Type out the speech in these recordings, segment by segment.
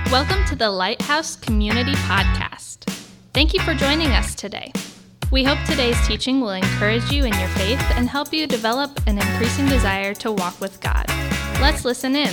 Welcome to the Lighthouse Community Podcast. Thank you for joining us today. We hope today's teaching will encourage you in your faith and help you develop an increasing desire to walk with God. Let's listen in.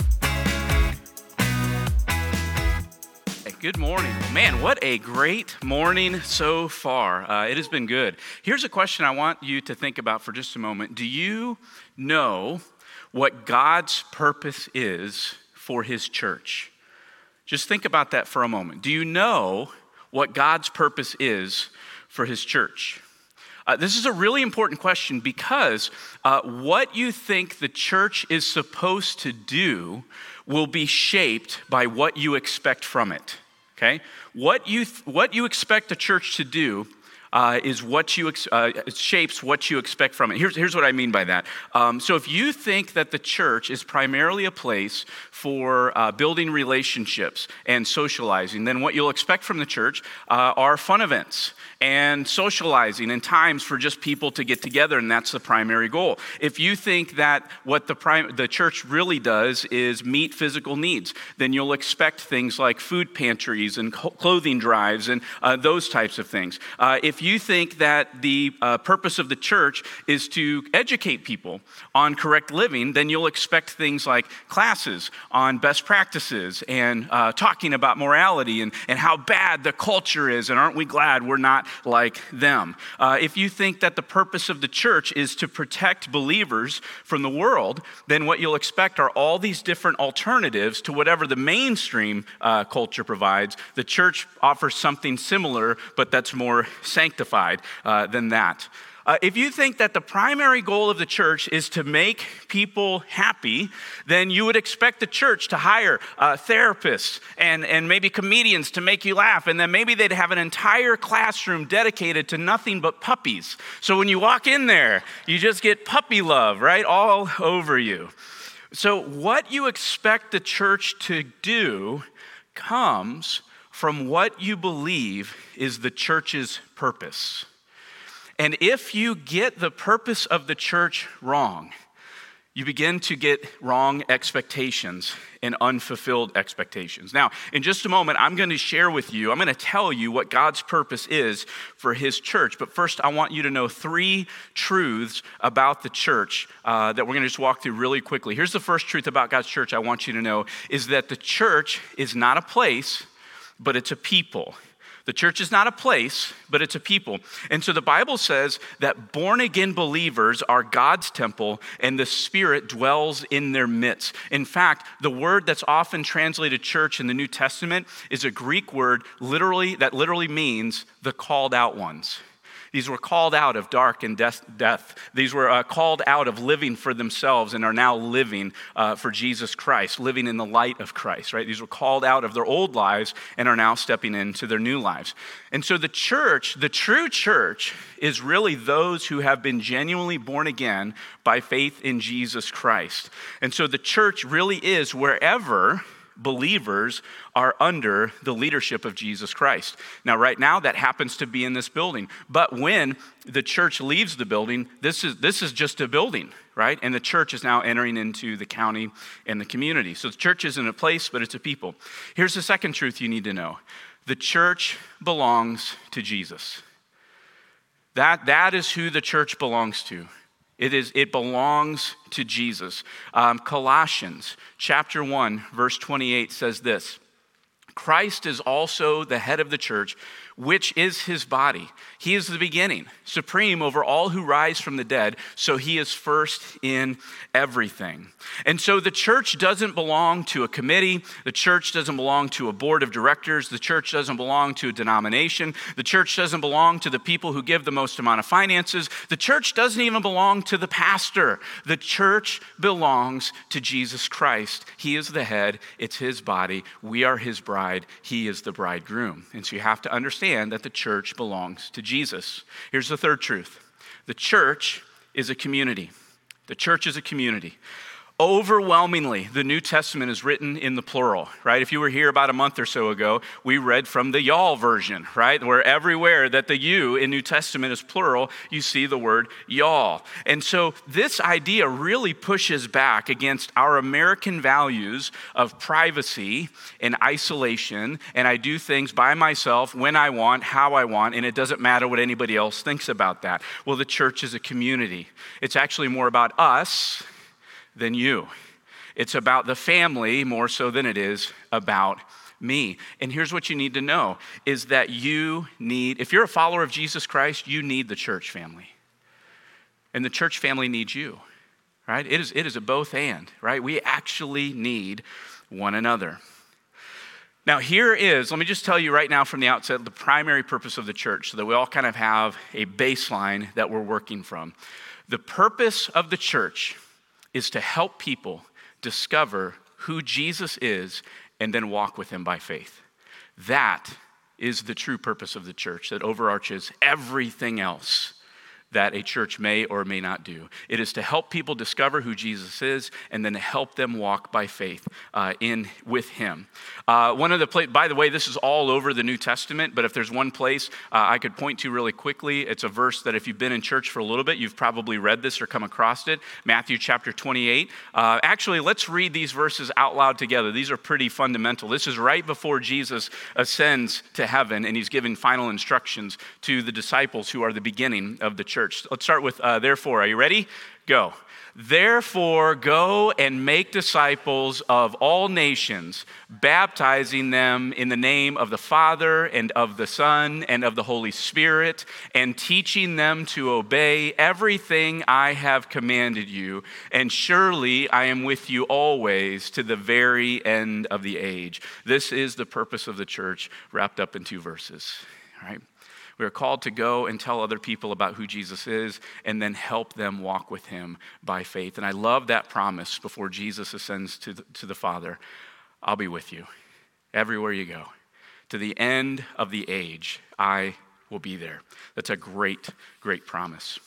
Good morning. Man, what a great morning so far. It has been good. Here's a question I want you to think about for just a moment. Do you know what God's purpose is for His church? Just think about that for a moment. Do you know what God's purpose is for His church? This is a really important question because what you think the church is supposed to do will be shaped by what you expect from it. Okay, what you expect the church to do is what you it shapes what you expect from it. Here's what I mean by that. So if you think that the church is primarily a place for building relationships and socializing, then what you'll expect from the church are fun events and socializing and times for just people to get together, and that's the primary goal. If you think that what the church really does is meet physical needs, then you'll expect things like food pantries and clothing drives and those types of things. If you think that the purpose of the church is to educate people on correct living, then you'll expect things like classes on best practices and talking about morality and how bad the culture is, and aren't we glad we're not like them. If you think that the purpose of the church is to protect believers from the world, then what you'll expect are all these different alternatives to whatever the mainstream culture provides. The church offers something similar, but that's more sanctified than that. If you think that the primary goal of the church is to make people happy, then you would expect the church to hire therapists and maybe comedians to make you laugh, and then maybe they'd have an entire classroom dedicated to nothing but puppies. So when you walk in there, you just get puppy love, right, all over you. So what you expect the church to do comes from what you believe is the church's purpose. And if you get the purpose of the church wrong, you begin to get wrong expectations and unfulfilled expectations. Now, in just a moment, I'm going to tell you what God's purpose is for His church. But first, I want you to know 3 truths about the church that we're going to just walk through really quickly. Here's the first truth about God's church I want you to know, is that the church is not a place, but it's a people. The church is not a place, but it's a people. And so the Bible says that born-again believers are God's temple and the Spirit dwells in their midst. In fact, the word that's often translated church in the New Testament is a Greek word that literally means the called out ones. These were called out of dark and death. These were called out of living for themselves and are now living for Jesus Christ, living in the light of Christ, right? These were called out of their old lives and are now stepping into their new lives. And so the church, the true church, is really those who have been genuinely born again by faith in Jesus Christ. And so the church really is wherever believers are under the leadership of Jesus Christ. Now, right now, that happens to be in this building. But when the church leaves the building, this is just a building, right? And the church is now entering into the county and the community. So the church isn't a place, but it's a people. Here's the second truth you need to know. The church belongs to Jesus. That is who the church belongs to. It belongs to Jesus. Colossians chapter 1, verse 28 says this: Christ is also the head of the church, which is His body. He is the beginning, supreme over all who rise from the dead, so He is first in everything. And so the church doesn't belong to a committee. The church doesn't belong to a board of directors. The church doesn't belong to a denomination. The church doesn't belong to the people who give the most amount of finances. The church doesn't even belong to the pastor. The church belongs to Jesus Christ. He is the head. It's His body. We are His bride. He is the bridegroom. And so you have to understand that the church belongs to Jesus. Here's the third truth. The church is a community. The church is a community. Overwhelmingly, the New Testament is written in the plural, right? If you were here about a month or so ago, we read from the y'all version, right? Where everywhere that the you in New Testament is plural, you see the word y'all. And so this idea really pushes back against our American values of privacy and isolation, and I do things by myself, when I want, how I want, and it doesn't matter what anybody else thinks about that. Well, the church is a community. It's actually more about us than you. It's about the family more so than it is about me. And here's what you need to know is that if you're a follower of Jesus Christ, you need the church family. And the church family needs you, right? It is a both and, right? We actually need one another. Now let me just tell you right now from the outset, the primary purpose of the church so that we all kind of have a baseline that we're working from. The purpose of the church is to help people discover who Jesus is and then walk with him by faith. That is the true purpose of the church that overarches everything else that a church may or may not do. It is to help people discover who Jesus is and then to help them walk by faith with him. By the way, this is all over the New Testament, but if there's one place I could point to really quickly, it's a verse that if you've been in church for a little bit, you've probably read this or come across it, Matthew chapter 28. Actually, let's read these verses out loud together. These are pretty fundamental. This is right before Jesus ascends to heaven and he's giving final instructions to the disciples who are the beginning of the church. Let's start with therefore. Are you ready? Go. Therefore, go and make disciples of all nations, baptizing them in the name of the Father and of the Son and of the Holy Spirit, and teaching them to obey everything I have commanded you. And surely I am with you always to the very end of the age. This is the purpose of the church wrapped up in 2 verses, all right? We are called to go and tell other people about who Jesus is and then help them walk with him by faith. And I love that promise before Jesus ascends to the Father. I'll be with you everywhere you go. To the end of the age, I will be there. That's a great, great promise.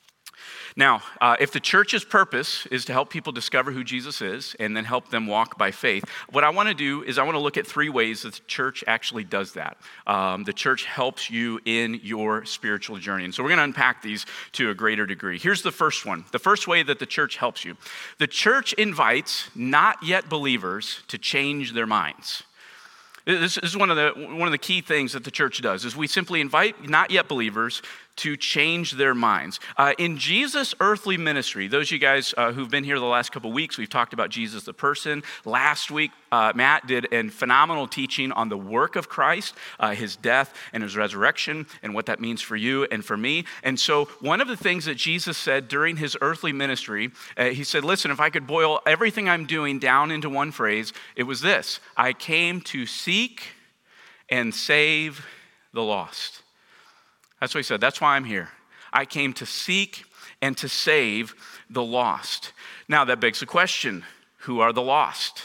Now, if the church's purpose is to help people discover who Jesus is and then help them walk by faith, what I want to do is I want to look at 3 ways that the church actually does that. The church helps you in your spiritual journey. And so we're going to unpack these to a greater degree. Here's the first one. The first way that the church helps you. The church invites not yet believers to change their minds. This is one of the key things that the church does, is we simply invite not yet believers to change their minds. In Jesus' earthly ministry, those of you guys who've been here the last couple weeks, we've talked about Jesus the person. Last week, Matt did a phenomenal teaching on the work of Christ, his death and his resurrection, and what that means for you and for me. And so one of the things that Jesus said during his earthly ministry, he said, listen, if I could boil everything I'm doing down into one phrase, it was this: I came to seek and save the lost. That's what he said. That's why I'm here. I came to seek and to save the lost. Now that begs the question, who are the lost?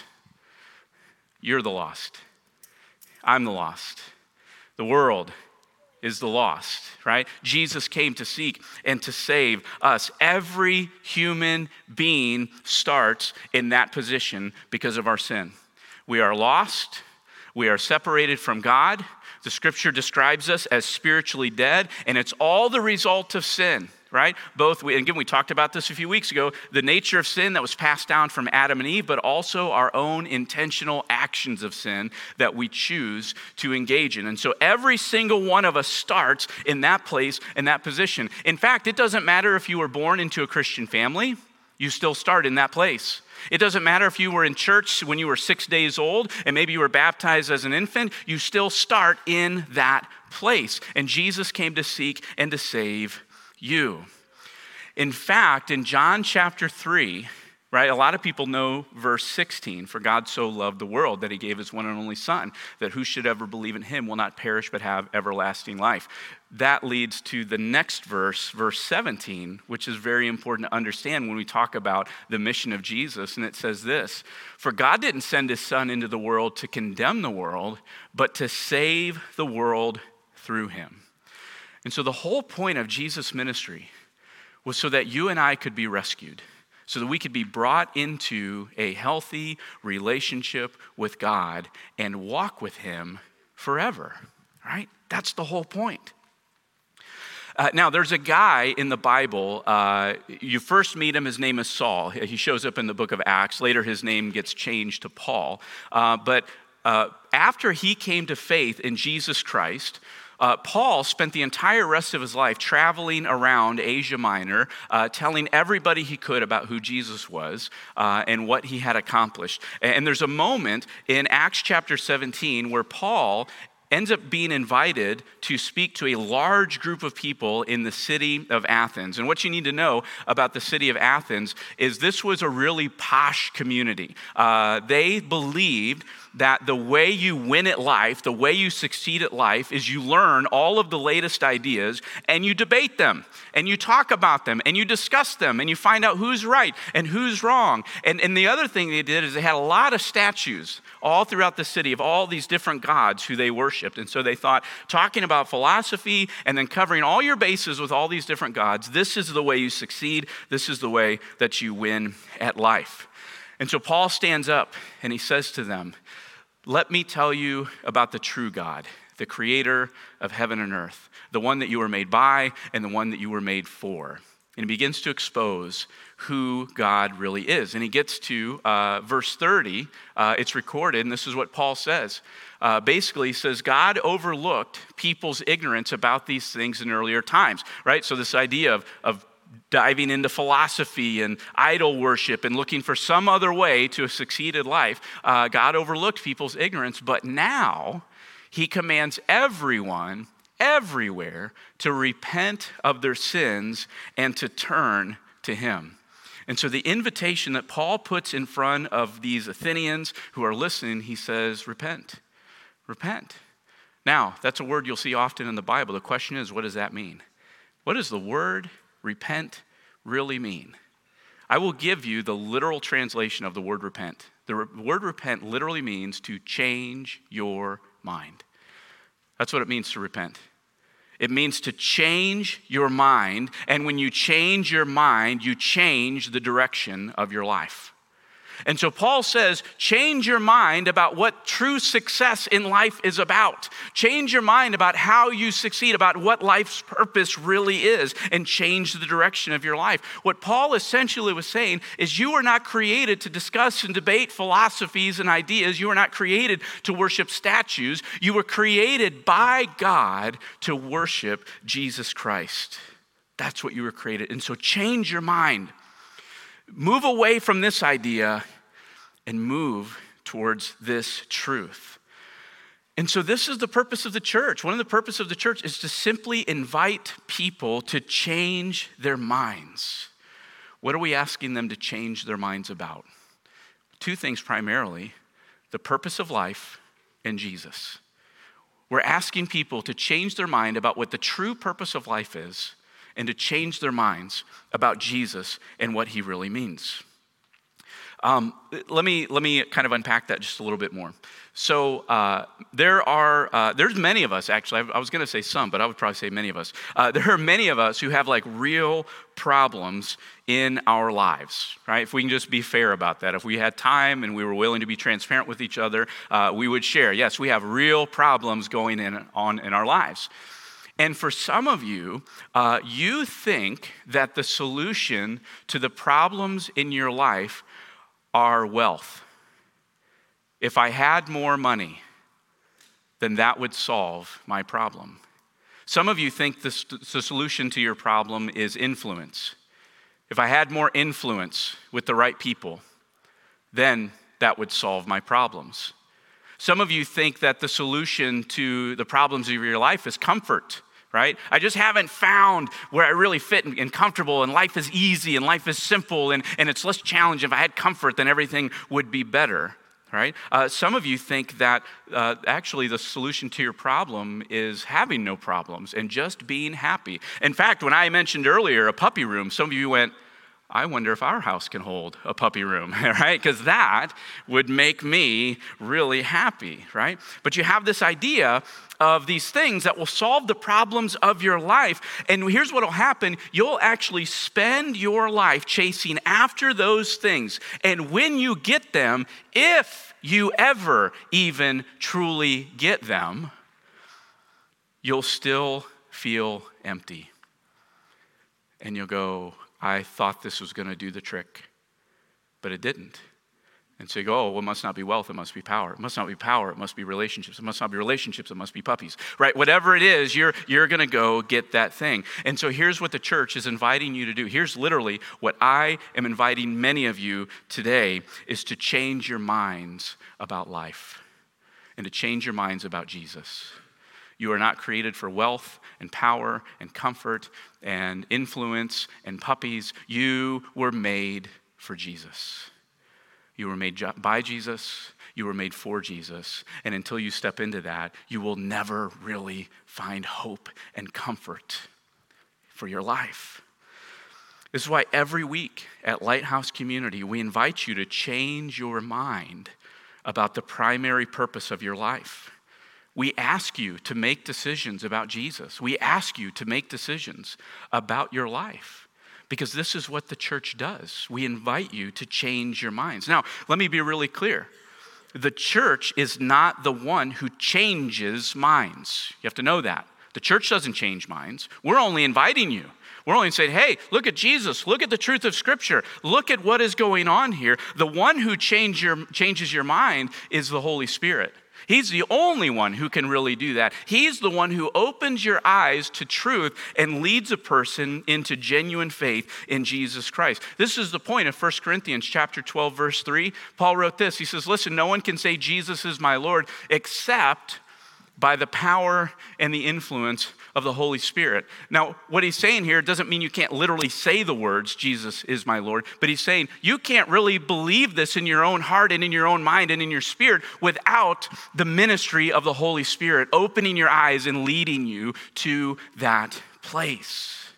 You're the lost. I'm the lost. The world is the lost, right? Jesus came to seek and to save us. Every human being starts in that position because of our sin. We are lost. We are separated from God. The scripture describes us as spiritually dead, and it's all the result of sin, right? We talked about this a few weeks ago, the nature of sin that was passed down from Adam and Eve, but also our own intentional actions of sin that we choose to engage in. And so every single one of us starts in that place, in that position. In fact, it doesn't matter if you were born into a Christian family, you still start in that place. It doesn't matter if you were in church when you were 6 days old and maybe you were baptized as an infant, you still start in that place. And Jesus came to seek and to save you. In fact, in John chapter 3, right, a lot of people know verse 16, for God so loved the world that he gave his one and only son, that who should ever believe in him will not perish but have everlasting life. That leads to the next verse, verse 17, which is very important to understand when we talk about the mission of Jesus. And it says this: for God didn't send his son into the world to condemn the world, but to save the world through him. And so the whole point of Jesus' ministry was so that you and I could be rescued, so that we could be brought into a healthy relationship with God and walk with him forever, right? That's the whole point. Now, there's a guy in the Bible, you first meet him, his name is Saul. He shows up in the book of Acts. Later, his name gets changed to Paul. But after he came to faith in Jesus Christ, Paul spent the entire rest of his life traveling around Asia Minor, telling everybody he could about who Jesus was and what he had accomplished. And there's a moment in Acts chapter 17 where Paul ends up being invited to speak to a large group of people in the city of Athens. And what you need to know about the city of Athens is this was a really posh community. They believed that the way you win at life, the way you succeed at life, is you learn all of the latest ideas and you debate them and you talk about them and you discuss them and you find out who's right and who's wrong. And the other thing they did is they had a lot of statues all throughout the city of all these different gods who they worshiped. And so they thought, talking about philosophy and then covering all your bases with all these different gods, this is the way you succeed. This is the way that you win at life. And so Paul stands up and he says to them, let me tell you about the true God, the creator of heaven and earth, the one that you were made by and the one that you were made for. And he begins to expose who God really is. And he gets to verse 30. It's recorded, and this is what Paul says. Basically, he says, God overlooked people's ignorance about these things in earlier times, right? So this idea of diving into philosophy and idol worship and looking for some other way to succeed in life, God overlooked people's ignorance, but now he commands everyone everywhere to repent of their sins and to turn to him. And so the invitation that Paul puts in front of these Athenians who are listening, he says, repent, repent. Now, that's a word you'll see often in the Bible. The question is, what does that mean? What does the word repent really mean? I will give you the literal translation of the word repent. The word repent literally means to change your mind. That's what it means to repent. It means to change your mind, and when you change your mind, you change the direction of your life. And so Paul says, change your mind about what true success in life is about. Change your mind about how you succeed, about what life's purpose really is, and change the direction of your life. What Paul essentially was saying is you were not created to discuss and debate philosophies and ideas. You were not created to worship statues. You were created by God to worship Jesus Christ. That's what you were created. And so change your mind. Move away from this idea and move towards this truth. And so this is the purpose of the church. One of the purposes of the church is to simply invite people to change their minds. What are we asking them to change their minds about? Two things primarily: the purpose of life and Jesus. We're asking people to change their mind about what the true purpose of life is, and to change their minds about Jesus and what he really means. Let me kind of unpack that just a little bit more. So there's many of us, actually. I was going to say some, but I would probably say many of us. There are many of us who have like real problems in our lives, right? If we can just be fair about that. If we had time and we were willing to be transparent with each other, we would share. Yes, we have real problems going on in our lives. And for some of you, you think that the solution to the problems in your life are wealth. If I had more money, then that would solve my problem. Some of you think the solution to your problem is influence. If I had more influence with the right people, then that would solve my problems. Some of you think that the solution to the problems of your life is comfort. Right? I just haven't found where I really fit and comfortable, and life is easy and life is simple and it's less challenging. If I had comfort, then everything would be better. Right? Some of you think that actually the solution to your problem is having no problems and just being happy. In fact, when I mentioned earlier a puppy room, some of you went, I wonder if our house can hold a puppy room, right? Because that would make me really happy, right? But you have this idea of these things that will solve the problems of your life. And here's what will happen. You'll actually spend your life chasing after those things. And when you get them, if you ever even truly get them, you'll still feel empty. And you'll go, I thought this was going to do the trick, but it didn't. And so you go, oh, well, it must not be wealth, it must be power. It must not be power, it must be relationships. It must not be relationships, it must be puppies, right? Whatever it is, you're going to go get that thing. And so here's what the church is inviting you to do. Here's literally what I am inviting many of you today is to change your minds about life and to change your minds about Jesus. You are not created for wealth and power and comfort and influence and puppies. You were made for Jesus. You were made by Jesus. You were made for Jesus. And until you step into that, you will never really find hope and comfort for your life. This is why every week at Lighthouse Community, we invite you to change your mind about the primary purpose of your life. We ask you to make decisions about Jesus. We ask you to make decisions about your life because this is what the church does. We invite you to change your minds. Now, let me be really clear. The church is not the one who changes minds. You have to know that. The church doesn't change minds. We're only inviting you. We're only saying, hey, look at Jesus. Look at the truth of Scripture. Look at what is going on here. The one who changes your mind is the Holy Spirit. He's the only one who can really do that. He's the one who opens your eyes to truth and leads a person into genuine faith in Jesus Christ. This is the point of 1 Corinthians chapter 12, verse 3. Paul wrote this. He says, listen, no one can say Jesus is my Lord except by the power and the influence of the Holy Spirit. Now, what he's saying here doesn't mean you can't literally say the words, Jesus is my Lord, but he's saying you can't really believe this in your own heart and in your own mind and in your spirit without the ministry of the Holy Spirit opening your eyes and leading you to that place.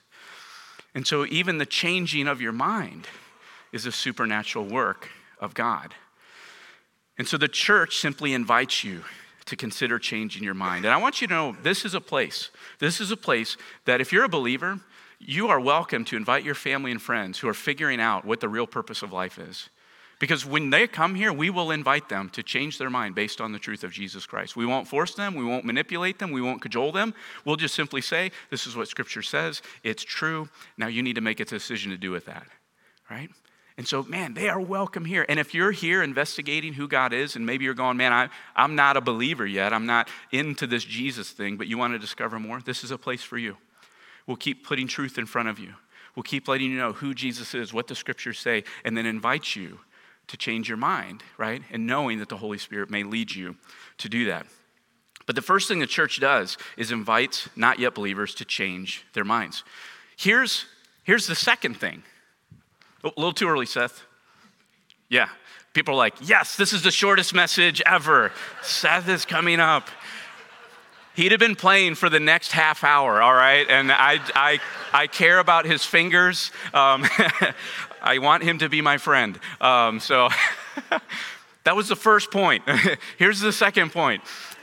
And so even the changing of your mind is a supernatural work of God. And so the church simply invites you to consider changing your mind. And I want you to know this is a place that if you're a believer, you are welcome to invite your family and friends who are figuring out what the real purpose of life is. Because when they come here, we will invite them to change their mind based on the truth of Jesus Christ. We won't force them, we won't manipulate them, we won't cajole them. We'll just simply say, this is what Scripture says, it's true, now you need to make a decision to do with that, right? And so, man, they are welcome here. And if you're here investigating who God is, and maybe you're going, man, I'm not a believer yet. I'm not into this Jesus thing, but you want to discover more, this is a place for you. We'll keep putting truth in front of you. We'll keep letting you know who Jesus is, what the Scriptures say, and then invite you to change your mind, right? And knowing that the Holy Spirit may lead you to do that. But the first thing the church does is invites not yet believers to change their minds. Here's the second thing. A little too early, Seth. Yeah. People are like, yes, this is the shortest message ever. Seth is coming up. He'd have been playing for the next half hour, all right? And I care about his fingers. I want him to be my friend. So that was the first point. Here's the second point.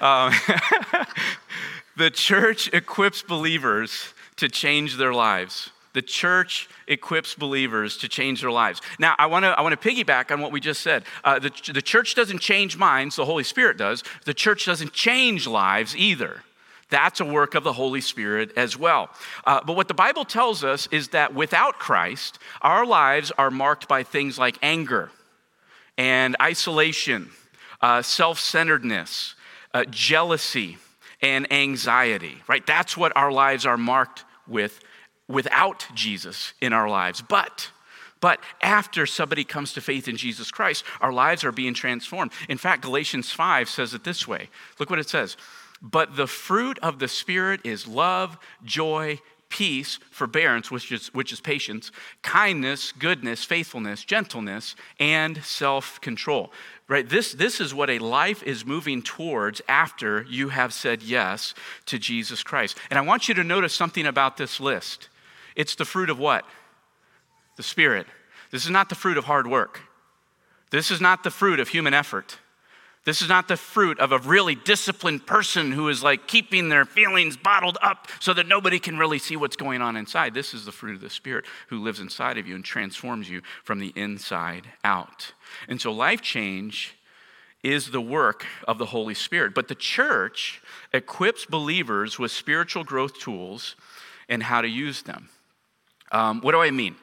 The church equips believers to change their lives. The church equips believers to change their lives. Now, I want to piggyback on what we just said. The church doesn't change minds, the Holy Spirit does. The church doesn't change lives either. That's a work of the Holy Spirit as well. But what the Bible tells us is that without Christ, our lives are marked by things like anger and isolation, self-centeredness, jealousy, and anxiety, right? That's what our lives are marked with without Jesus in our lives. But after somebody comes to faith in Jesus Christ, our lives are being transformed. In fact, Galatians 5 says it this way. Look what it says. But the fruit of the Spirit is love, joy, peace, forbearance, which is patience, kindness, goodness, faithfulness, gentleness, and self-control. Right? This is what a life is moving towards after you have said yes to Jesus Christ. And I want you to notice something about this list. It's the fruit of what? the Spirit. This is not the fruit of hard work. This is not the fruit of human effort. This is not the fruit of a really disciplined person who is like keeping their feelings bottled up so that nobody can really see what's going on inside. This is the fruit of the Spirit who lives inside of you and transforms you from the inside out. And so life change is the work of the Holy Spirit. But the church equips believers with spiritual growth tools and how to use them. What do I mean?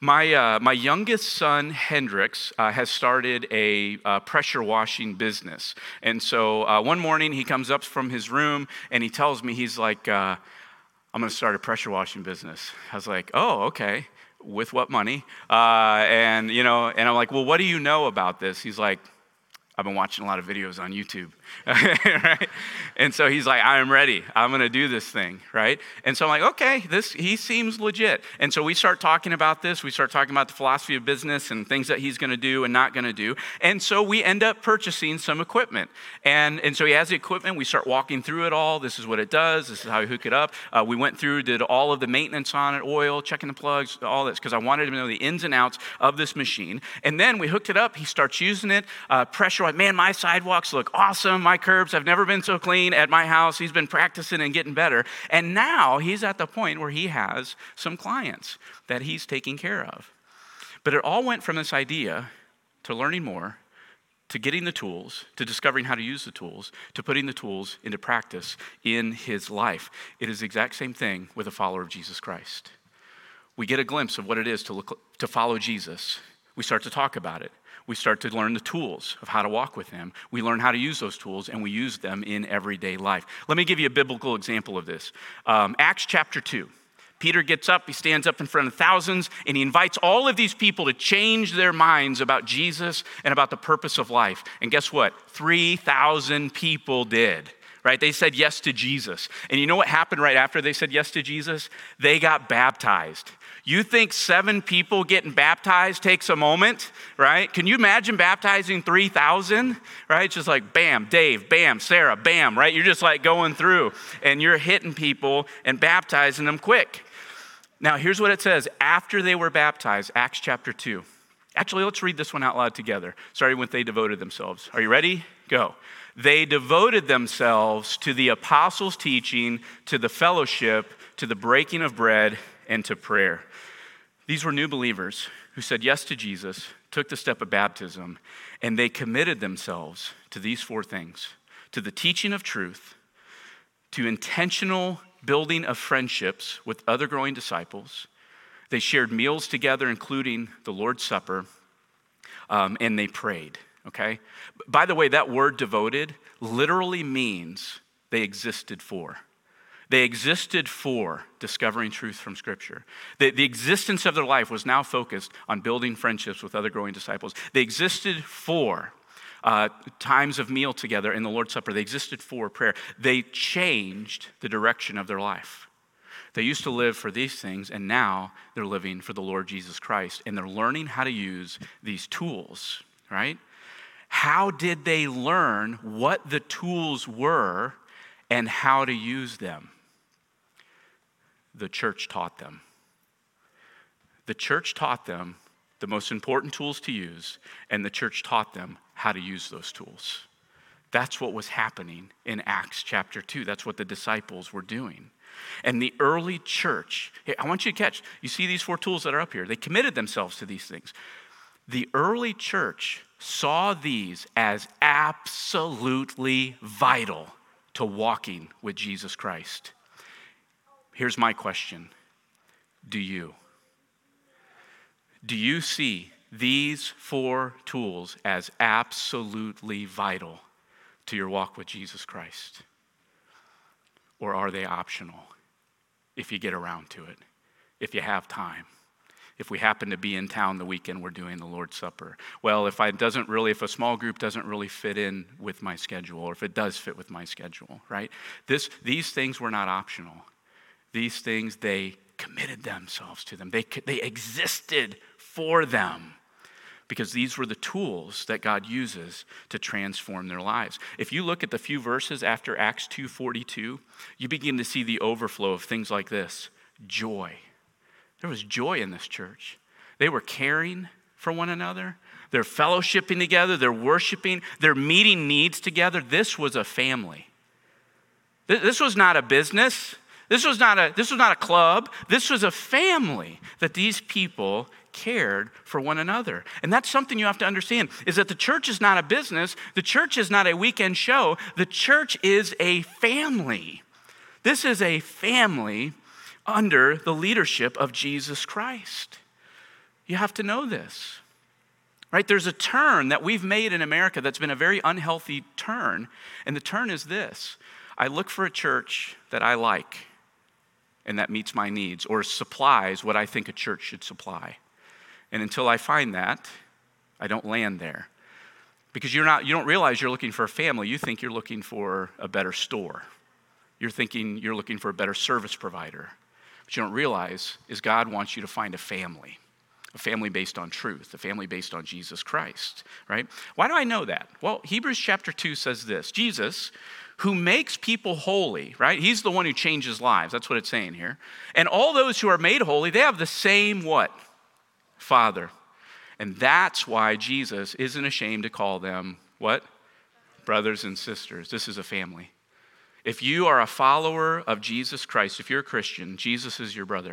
My youngest son, Hendrix, has started a pressure washing business. And so one morning he comes up from his room and he tells me, he's like, I'm going to start a pressure washing business. I was like, oh, okay. With what money? And I'm like, well, what do you know about this? He's like, I've been watching a lot of videos on YouTube, right? And so he's like, I am ready. I'm going to do this thing, right? And so I'm like, okay, he seems legit. And so we start talking about this. We start talking about the philosophy of business and things that he's going to do and not going to do. And so we end up purchasing some equipment. And so he has the equipment. We start walking through it all. This is what it does. This is how we hook it up. We went through, did all of the maintenance on it, oil, checking the plugs, all this, because I wanted him to know the ins and outs of this machine. And then we hooked it up. He starts using it, pressure. Man, my sidewalks look awesome. My curbs have never been so clean at my house. He's been practicing and getting better. And now he's at the point where he has some clients that he's taking care of. But it all went from this idea to learning more, to getting the tools, to discovering how to use the tools, to putting the tools into practice in his life. It is the exact same thing with a follower of Jesus Christ. We get a glimpse of what it is to follow Jesus. We start to talk about it. We start to learn the tools of how to walk with him. We learn how to use those tools, and we use them in everyday life. Let me give you a biblical example of this. Acts chapter 2. Peter gets up, he stands up in front of thousands, and he invites all of these people to change their minds about Jesus and about the purpose of life. And guess what? 3,000 people did. Right? They said yes to Jesus. And you know what happened right after they said yes to Jesus? They got baptized. You think 7 people getting baptized takes a moment, right? Can you imagine baptizing 3,000, right? Just like bam, Dave, bam, Sarah, bam, right? You're just like going through and you're hitting people and baptizing them quick. Now, here's what it says. After they were baptized, Acts chapter 2. Actually, let's read this one out loud together. Sorry, when they devoted themselves. Are you ready? Go. They devoted themselves to the apostles' teaching, to the fellowship, to the breaking of bread, and to prayer. These were new believers who said yes to Jesus, took the step of baptism, and they committed themselves to these 4 things: to the teaching of truth, to intentional building of friendships with other growing disciples. They shared meals together, including the Lord's Supper, and they prayed, okay? By the way, that word devoted literally means they existed for. They existed for discovering truth from Scripture. The existence of their life was now focused on building friendships with other growing disciples. They existed for times of meal together in the Lord's Supper. They existed for prayer. They changed the direction of their life. They used to live for these things, and now they're living for the Lord Jesus Christ, and they're learning how to use these tools, right? How did they learn what the tools were and how to use them? The church taught them. The church taught them the most important tools to use, and the church taught them how to use those tools. That's what was happening in Acts chapter 2. That's what the disciples were doing. And the early church, hey, I want you to catch, you see these 4 tools that are up here. They committed themselves to these things. The early church saw these as absolutely vital to walking with Jesus Christ. Here's my question. Do you? Do you see these 4 tools as absolutely vital to your walk with Jesus Christ? Or are they optional if you get around to it, if you have time? If we happen to be in town the weekend we're doing the Lord's Supper. Well, if a small group doesn't really fit in with my schedule, or if it does fit with my schedule, right? These things were not optional. These things, they committed themselves to them. They existed for them because these were the tools that God uses to transform their lives. If you look at the few verses after Acts 2:42, you begin to see the overflow of things like this. Joy. There was joy in this church. They were caring for one another. They're fellowshipping together. They're worshiping. They're meeting needs together. This was a family. This was not a business. This was not a club. This was a family that these people cared for one another. And that's something you have to understand, is that the church is not a business. The church is not a weekend show. The church is a family. This is a family under the leadership of Jesus Christ. You have to know this, right? There's a turn that we've made in America that's been a very unhealthy turn, and the turn is this. I look for a church that I like and that meets my needs or supplies what I think a church should supply. And until I find that, I don't land there. Because you don't realize you're looking for a family. You think you're looking for a better store. You're thinking you're looking for a better service provider. What you don't realize is God wants you to find a family based on truth, a family based on Jesus Christ, right? Why do I know that? Well, Hebrews chapter 2 says this, Jesus, who makes people holy, right? He's the one who changes lives. That's what it's saying here. And all those who are made holy, they have the same what? Father. And that's why Jesus isn't ashamed to call them what? Brothers and sisters. This is a family. If you are a follower of Jesus Christ, if you're a Christian, Jesus is your brother.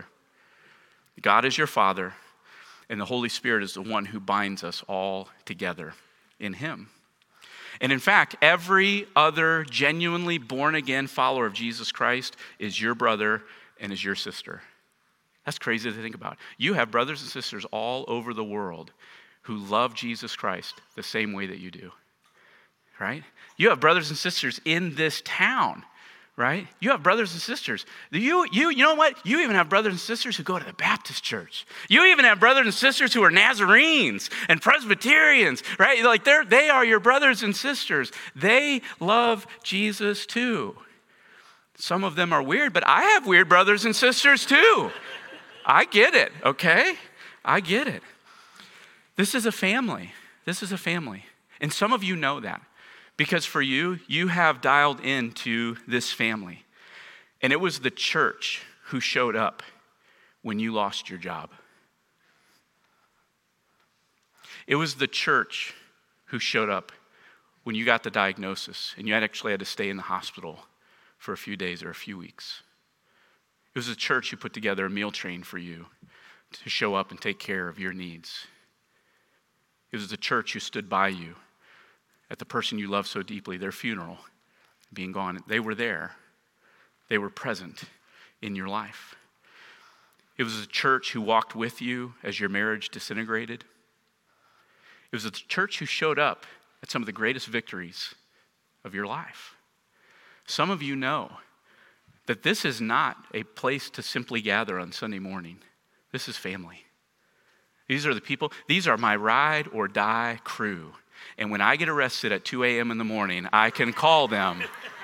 God is your Father. And the Holy Spirit is the one who binds us all together in him. And in fact, every other genuinely born-again follower of Jesus Christ is your brother and is your sister. That's crazy to think about. You have brothers and sisters all over the world who love Jesus Christ the same way that you do, right? You have brothers and sisters in this town, right? You have brothers and sisters. You know what? You even have brothers and sisters who go to the Baptist church. You even have brothers and sisters who are Nazarenes and Presbyterians, right? Like they are your brothers and sisters. They love Jesus too. Some of them are weird, but I have weird brothers and sisters too. I get it, okay? I get it. This is a family. This is a family. And some of you know that. Because for you, you have dialed into this family. And it was the church who showed up when you lost your job. It was the church who showed up when you got the diagnosis and you actually had to stay in the hospital for a few days or a few weeks. It was the church who put together a meal train for you to show up and take care of your needs. It was the church who stood by you at the person you love so deeply, their funeral, being gone. They were there. They were present in your life. It was a church who walked with you as your marriage disintegrated. It was a church who showed up at some of the greatest victories of your life. Some of you know that this is not a place to simply gather on Sunday morning. This is family. These are the people, these are my ride or die crew. And when I get arrested at 2 a.m. in the morning, I can call them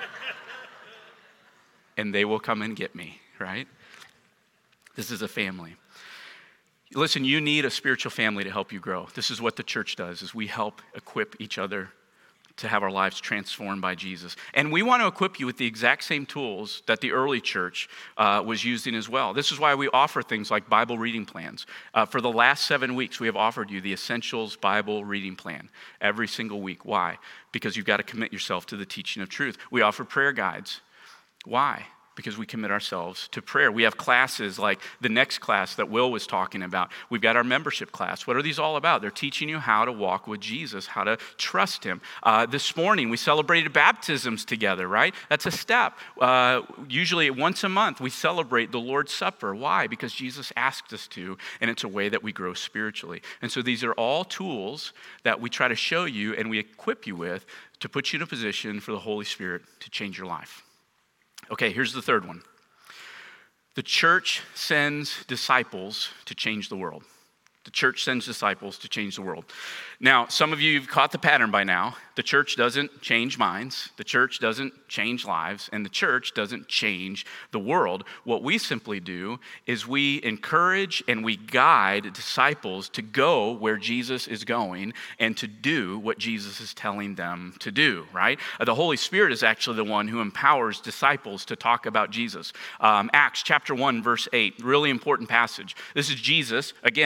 and they will come and get me, right? This is a family. Listen, you need a spiritual family to help you grow. This is what the church does, is we help equip each other to have our lives transformed by Jesus. And we want to equip you with the exact same tools that the early church was using as well. This is why we offer things like Bible reading plans. For the last 7 weeks, we have offered you the Essentials Bible Reading Plan every single week. Why? Because you've got to commit yourself to the teaching of truth. We offer prayer guides. Why? Because we commit ourselves to prayer. We have classes like the next class that Will was talking about. We've got our membership class. What are these all about? They're teaching you how to walk with Jesus, how to trust him. This morning, we celebrated baptisms together, right? That's a step. Usually once a month, we celebrate the Lord's Supper. Why? Because Jesus asked us to, and it's a way that we grow spiritually. And so these are all tools that we try to show you and we equip you with to put you in a position for the Holy Spirit to change your life. Okay, here's the third one. The church sends disciples to change the world. The church sends disciples to change the world. Now, some of you have caught the pattern by now. The church doesn't change minds. The church doesn't change lives. And the church doesn't change the world. What we simply do is we encourage and we guide disciples to go where Jesus is going and to do what Jesus is telling them to do, right? The Holy Spirit is actually the one who empowers disciples to talk about Jesus. Acts chapter 1, verse 8, really important passage. This is Jesus, again, right before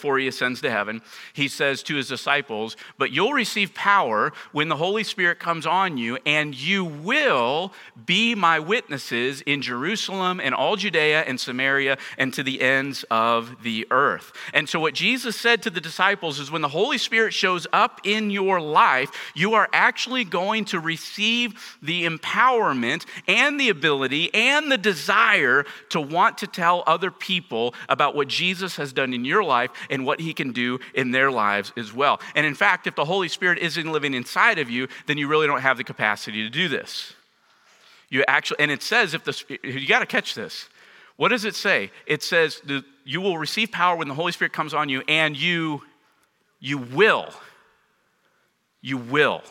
before he ascends to heaven, he says to his disciples, but you'll receive power when the Holy Spirit comes on you, and you will be my witnesses in Jerusalem and all Judea and Samaria and to the ends of the earth. And so what Jesus said to the disciples is when the Holy Spirit shows up in your life, you are actually going to receive the empowerment and the ability and the desire to want to tell other people about what Jesus has done in your life and what he can do in their lives as well. And in fact, if the Holy Spirit isn't living inside of you, then you really don't have the capacity to do this. You actually, and it says, you got to catch this. What does it say? It says, you will receive power when the Holy Spirit comes on you, and you will. You will.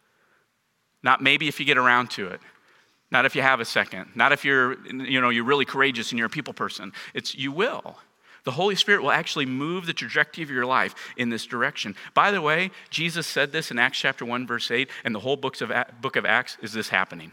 Not maybe if you get around to it. Not if you have a second. Not if you're really courageous and you're a people person. It's you will. The Holy Spirit will actually move the trajectory of your life in this direction. By the way, Jesus said this in Acts chapter 1, verse 8, and the whole book of Acts is this happening.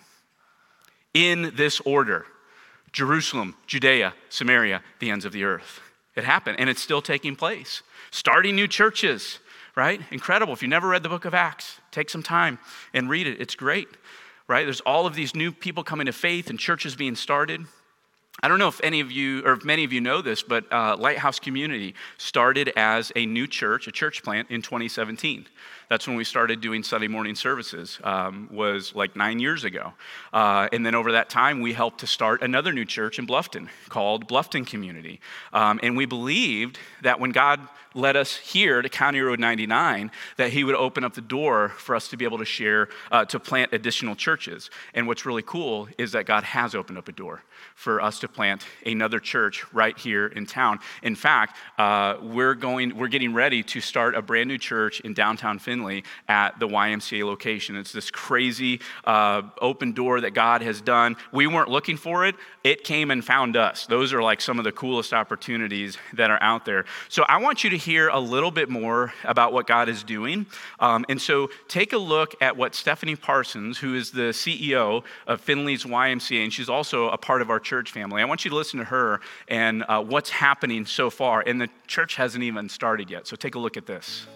In this order, Jerusalem, Judea, Samaria, the ends of the earth. It happened, and it's still taking place. Starting new churches, right? Incredible. If you never read the book of Acts, take some time and read it. It's great, right? There's all of these new people coming to faith and churches being started. I don't know if any of you, or if many of you know this, but Lighthouse Community started as a new church, a church plant in 2017. That's when we started doing Sunday morning services, was like 9 years ago. And then over that time, we helped to start another new church in Bluffton called Bluffton Community. And we believed that when God led us here to County Road 99, that he would open up the door for us to be able to share, to plant additional churches. And what's really cool is that God has opened up a door for us to plant another church right here in town. In fact, we're getting ready to start a brand new church in downtown Findlay at the YMCA location. It's this crazy open door that God has done. We weren't looking for it. It came and found us. Those are like some of the coolest opportunities that are out there. So I want you to hear a little bit more about what God is doing. And so take a look at what Stephanie Parsons, who is the CEO of Findlay's YMCA, and she's also a part of our church family. I want you to listen to her and what's happening so far. And the church hasn't even started yet. So take a look at this.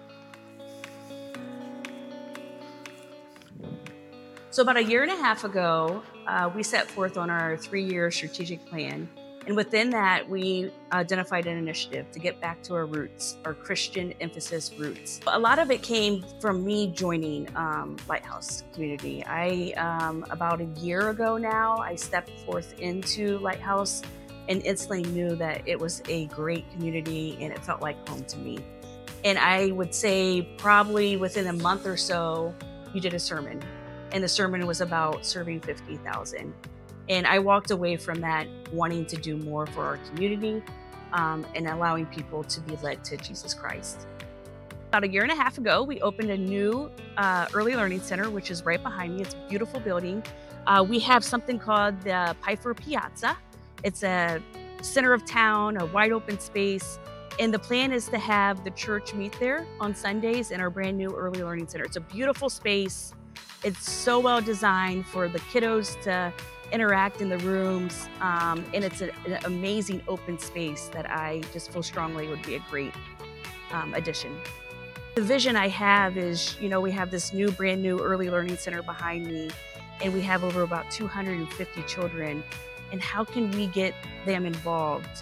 So about a year and a half ago, we set forth on our 3-year strategic plan. And within that, we identified an initiative to get back to our roots, our Christian emphasis roots. A lot of it came from me joining Lighthouse Community. About a year ago now, I stepped forth into Lighthouse and instantly knew that it was a great community and it felt like home to me. And I would say probably within a month or so, we did a sermon. And the sermon was about serving 50,000. And I walked away from that wanting to do more for our community and allowing people to be led to Jesus Christ. About a year and a half ago, we opened a new early learning center, which is right behind me. It's a beautiful building. We have something called the Pfeiffer Piazza. It's a center of town, a wide open space. And the plan is to have the church meet there on Sundays in our brand new early learning center. It's a beautiful space. It's so well designed for the kiddos to interact in the rooms, and it's an amazing open space that I just feel strongly would be a great addition. The vision I have is, we have this brand new early learning center behind me, and we have over about 250 children, and how can we get them involved?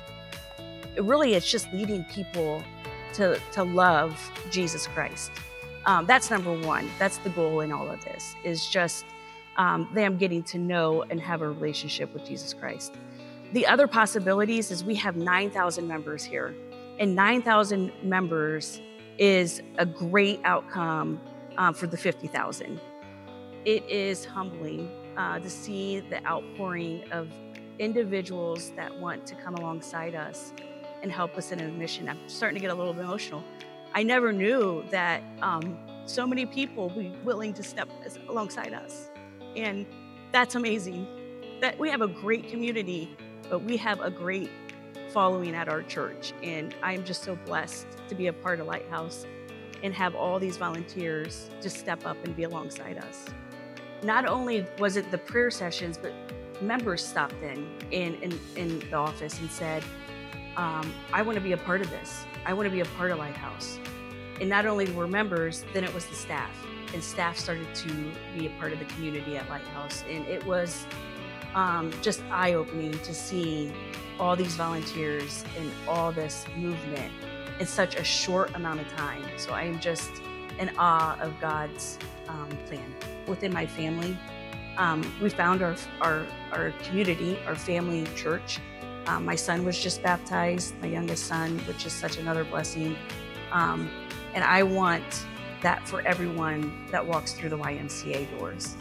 It's just leading people to love Jesus Christ. That's number one. That's the goal in all of this, is just them getting to know and have a relationship with Jesus Christ. The other possibilities is we have 9,000 members here, and 9,000 members is a great outcome for the 50,000. It is humbling to see the outpouring of individuals that want to come alongside us and help us in a mission. I'm starting to get a little bit emotional. I never knew that so many people would be willing to step alongside us. And that's amazing. That we have a great community, but we have a great following at our church. And I'm just so blessed to be a part of Lighthouse and have all these volunteers just step up and be alongside us. Not only was it the prayer sessions, but members stopped in the office and said, I want to be a part of this. I want to be a part of Lighthouse. And not only were members, then it was the staff. And staff started to be a part of the community at Lighthouse. And it was just eye-opening to see all these volunteers and all this movement in such a short amount of time. So I am just in awe of God's plan. Within my family, we found our community, our family church. My son was just baptized, my youngest son, which is such another blessing. And I want that for everyone that walks through the YMCA doors.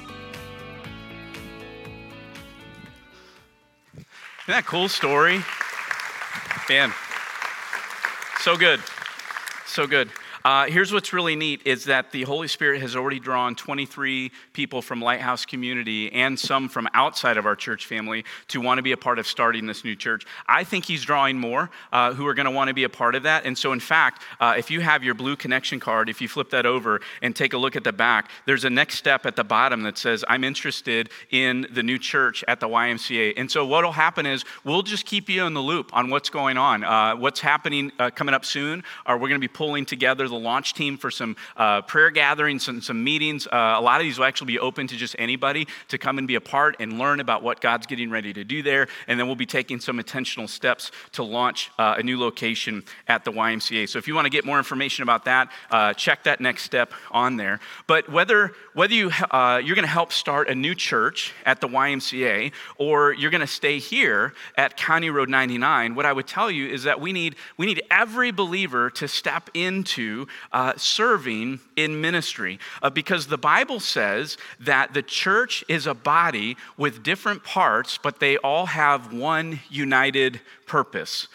Isn't that a cool story? Man, so good, so good. Here's what's really neat is that the Holy Spirit has already drawn 23 people from Lighthouse Community and some from outside of our church family to want to be a part of starting this new church. I think he's drawing more who are going to want to be a part of that. And so in fact, if you have your blue connection card, if you flip that over and take a look at the back, there's a next step at the bottom that says, I'm interested in the new church at the YMCA. And so what'll happen is we'll just keep you in the loop on what's going on. What's happening coming up soon, we're going to be pulling together the launch team for some prayer gatherings and some meetings. A lot of these will actually be open to just anybody to come and be a part and learn about what God's getting ready to do there. And then we'll be taking some intentional steps to launch a new location at the YMCA. So if you want to get more information about that, check that next step on there. But whether you're going to help start a new church at the YMCA or you're going to stay here at County Road 99, what I would tell you is that we need every believer to step into serving in ministry, because the Bible says that the church is a body with different parts, but they all have one united purpose.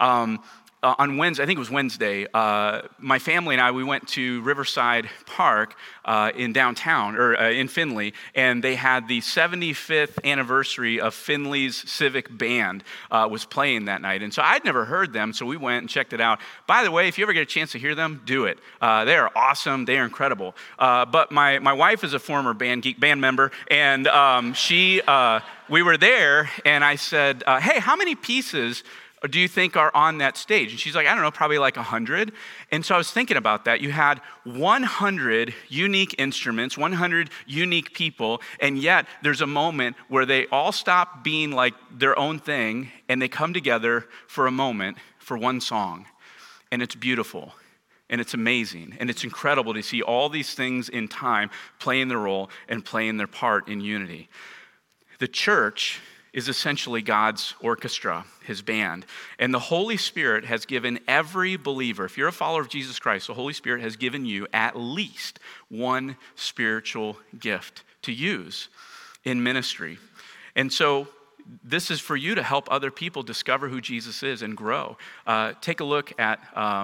On Wednesday, I think it was Wednesday, my family and I, we went to Riverside Park in downtown, or in Findlay, and they had the 75th anniversary of Findlay's Civic Band was playing that night. And so I'd never heard them, so we went and checked it out. By the way, if you ever get a chance to hear them, do it. They are awesome. They are incredible. But my wife is a former band member, and we were there, and I said, hey, how many pieces do you think are on that stage? And she's like, I don't know, probably like 100. And so I was thinking about that. You had 100 unique instruments, 100 unique people, and yet there's a moment where they all stop being like their own thing and they come together for a moment for one song. And it's beautiful. And it's amazing. And it's incredible to see all these things in time playing their role and playing their part in unity. The church is essentially God's orchestra, his band. And the Holy Spirit has given every believer, if you're a follower of Jesus Christ, the Holy Spirit has given you at least one spiritual gift to use in ministry. And so this is for you to help other people discover who Jesus is and grow. Take a look at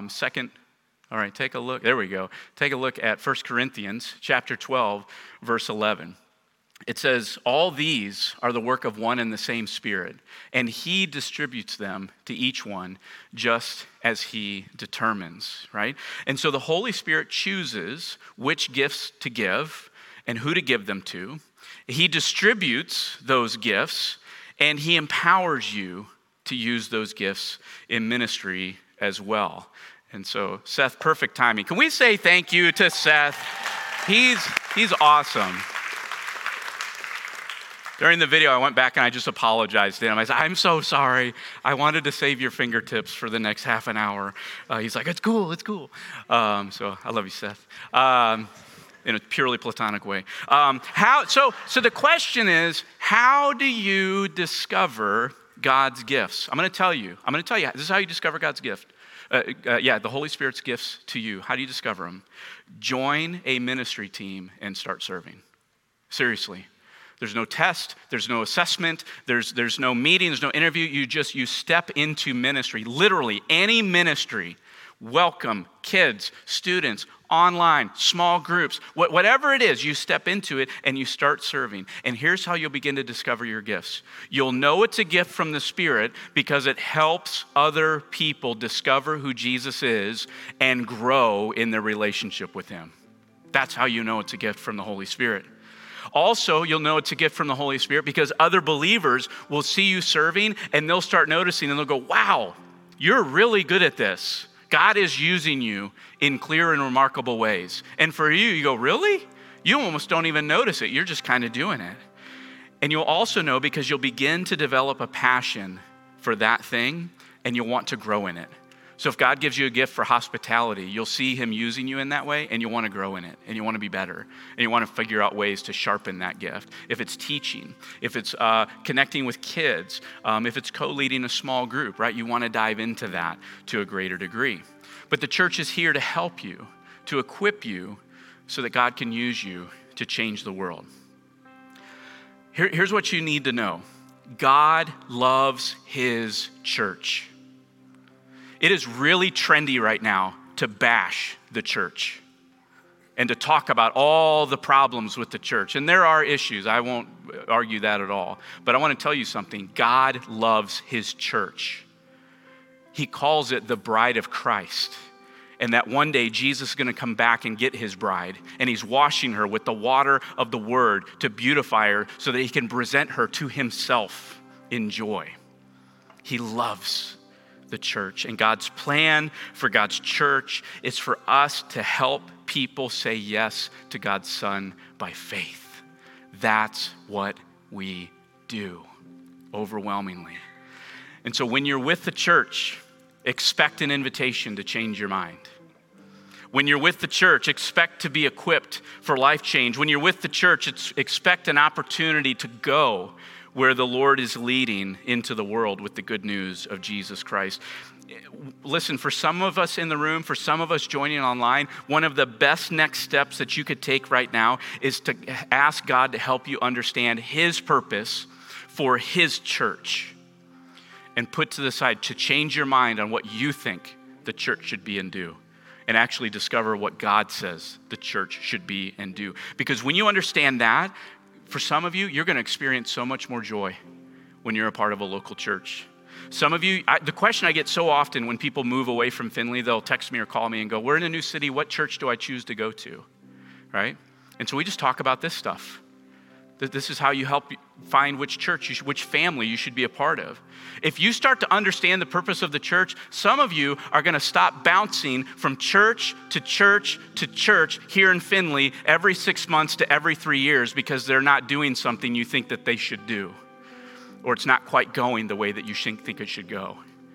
there we go. Take a look at 1 Corinthians chapter 12, verse 11. It says, all these are the work of one and the same Spirit, and he distributes them to each one just as he determines, right? And so the Holy Spirit chooses which gifts to give and who to give them to. He distributes those gifts, and he empowers you to use those gifts in ministry as well. And so, Seth, perfect timing. Can we say thank you to Seth? He's awesome. During the video, I went back and I just apologized to him. I said, I'm so sorry. I wanted to save your fingertips for the next half an hour. He's like, it's cool. So I love you, Seth. In a purely platonic way. So the question is, how do you discover God's gifts? I'm going to tell you. This is how you discover God's gift. The Holy Spirit's gifts to you. How do you discover them? Join a ministry team and start serving. Seriously. There's no test, there's no assessment, there's no meeting, there's no interview. You step into ministry. Literally, any ministry. Welcome, kids, students, online, small groups, whatever it is, you step into it and you start serving. And here's how you'll begin to discover your gifts. You'll know it's a gift from the Spirit because it helps other people discover who Jesus is and grow in their relationship with him. That's how you know it's a gift from the Holy Spirit. Also, you'll know it's a gift from the Holy Spirit because other believers will see you serving and they'll start noticing and they'll go, wow, You're really good at this. God is using you in clear and remarkable ways. And for you, you go, really? You almost don't even notice it. You're just kind of doing it. And you'll also know because you'll begin to develop a passion for that thing and you'll want to grow in it. So if God gives you a gift for hospitality, you'll see him using you in that way and you'll want to grow in it and you want to be better and you want to figure out ways to sharpen that gift. If it's teaching, if it's connecting with kids, if it's co-leading a small group, right? You want to dive into that to a greater degree. But the church is here to help you, to equip you so that God can use you to change the world. Here's what you need to know. God loves his church. It is really trendy right now to bash the church and to talk about all the problems with the church. And there are issues. I won't argue that at all. But I want to tell you something. God loves his church. He calls it the bride of Christ. And that one day Jesus is going to come back and get his bride. And he's washing her with the water of the word to beautify her so that he can present her to himself in joy. He loves the church. And God's plan for God's church is for us to help people say yes to God's Son by faith. That's what we do overwhelmingly. And so when you're with the church, expect an invitation to change your mind. When you're with the church, expect to be equipped for life change. When you're with the church, expect an opportunity to go where the Lord is leading into the world with the good news of Jesus Christ. Listen, for some of us in the room, for some of us joining online, one of the best next steps that you could take right now is to ask God to help you understand his purpose for his church and put to the side to change your mind on what you think the church should be and do, and actually discover what God says the church should be and do. Because when you understand that, for some of you, you're going to experience so much more joy when you're a part of a local church. Some of you, the question I get so often when people move away from Findlay, they'll text me or call me and go, we're in a new city, what church do I choose to go to, right? And so we just talk about this stuff. This is how you help find which church, which family you should be a part of. If you start to understand the purpose of the church, some of you are going to stop bouncing from church to church to church here in Findlay every 6 months to every 3 years because they're not doing something you think that they should do, or it's not quite going the way that you think it should go.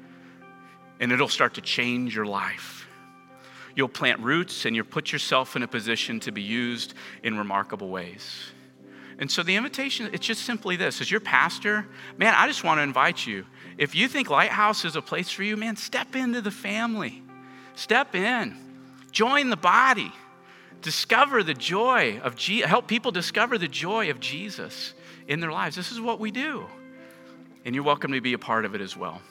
And it'll start to change your life. You'll plant roots and you'll put yourself in a position to be used in remarkable ways. And so the invitation, it's just simply this. As your pastor, man, I just want to invite you. If you think Lighthouse is a place for you, man, step into the family. Step in. Join the body. Discover the joy of Jesus. Help people discover the joy of Jesus in their lives. This is what we do. And you're welcome to be a part of it as well.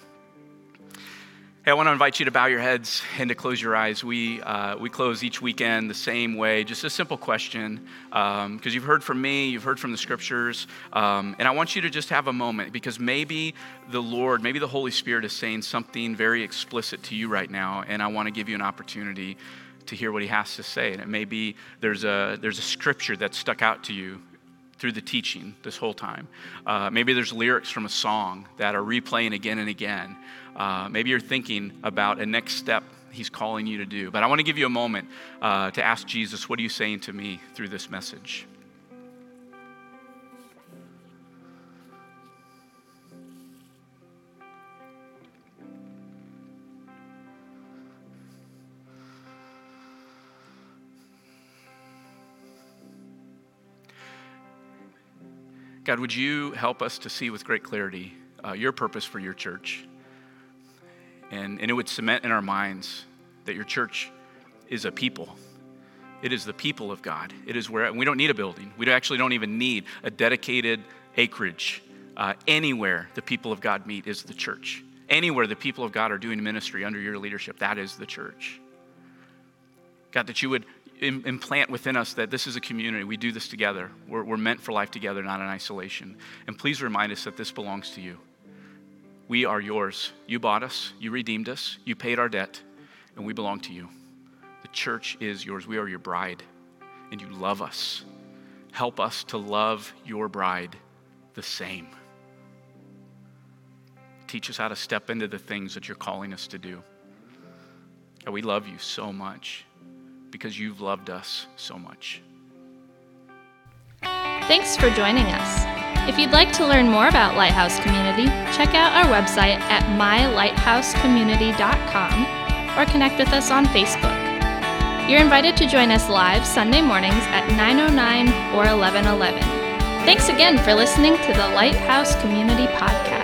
Hey, I want to invite you to bow your heads and to close your eyes. We close each weekend the same way, just a simple question, because you've heard from me, you've heard from the scriptures, and I want you to just have a moment, because maybe the Lord, maybe the Holy Spirit is saying something very explicit to you right now, and I want to give you an opportunity to hear what he has to say. And it may be there's a scripture that stuck out to you through the teaching this whole time. Maybe there's lyrics from a song that are replaying again and again. Maybe you're thinking about a next step he's calling you to do. But I want to give you a moment to ask Jesus, what are you saying to me through this message? God, would you help us to see with great clarity your purpose for your church? And it would cement in our minds that your church is a people. It is the people of God. It is where we don't need a building. We actually don't even need a dedicated acreage. Anywhere the people of God meet is the church. Anywhere the people of God are doing ministry under your leadership, that is the church. God, that you would implant within us that this is a community. We do this together. We're meant for life together, not in isolation. And please remind us that this belongs to you. We are yours. You bought us. You redeemed us. You paid our debt. And we belong to you. The church is yours. We are your bride. And you love us. Help us to love your bride the same. teach us how to step into the things that you're calling us to do. God, we love you so much because you've loved us so much. Thanks for joining us. If you'd like to learn more about Lighthouse Community, check out our website at mylighthousecommunity.com or connect with us on Facebook. You're invited to join us live Sunday mornings at 9:09 or 11:11. Thanks again for listening to the Lighthouse Community Podcast.